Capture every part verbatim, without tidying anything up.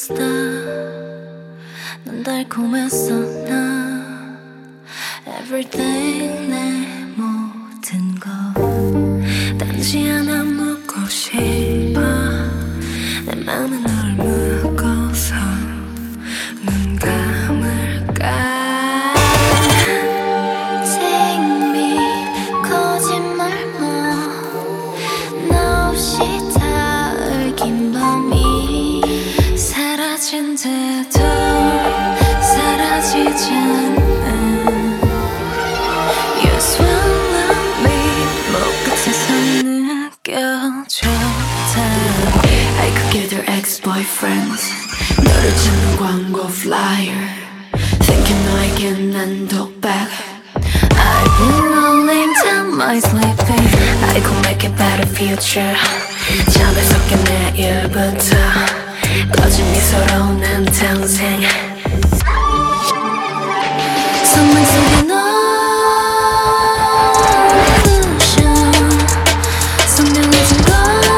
superstar. 넌 달콤했어 나 Everything 내 모든 것 단지 하나 묻고 싶어 내 맘은 널 묶어서 눈 감을까 Take me 거짓말 뭐너 없이 닿을 긴 밤이 사라진대도 사라지지 않는 You swallow me 목끝에서 느껴져 I could get your ex-boyfriends 너를 찾는 광고 flyer Thinking 너에겐 난 독백 I've been rolling down my sleeping I could make a better future 잠을 섞인 내일부터 꺼진 미소로 난 탄생 선물 속에 너 illusion 선명해진 건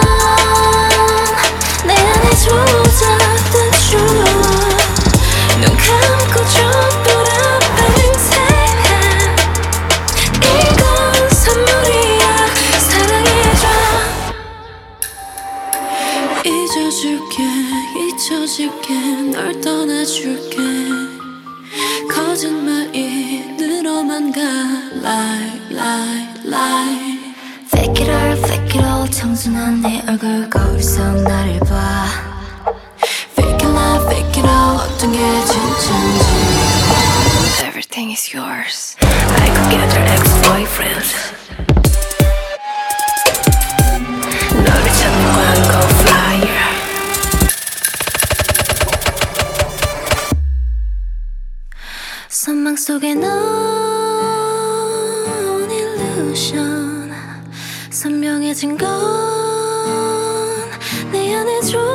내 안에 조작된 truth 눈 감고 촛불 앞에 맹세해 이건 선물이야 사랑해줘 잊어줄게 잊혀질게 널 떠나줄게 거짓말이 늘어만 가 Lie, lie, lie Fake it all, fake it all 청순한 네 얼굴 거울속 나를 봐 Fake it lie, fake it all 어떤 게 진짜인지 Everything is yours I could get your ex-boyfriend 너를 찾는 광고 flyer 선망 속에 넌 illusion 선명해진 건 내 안에 조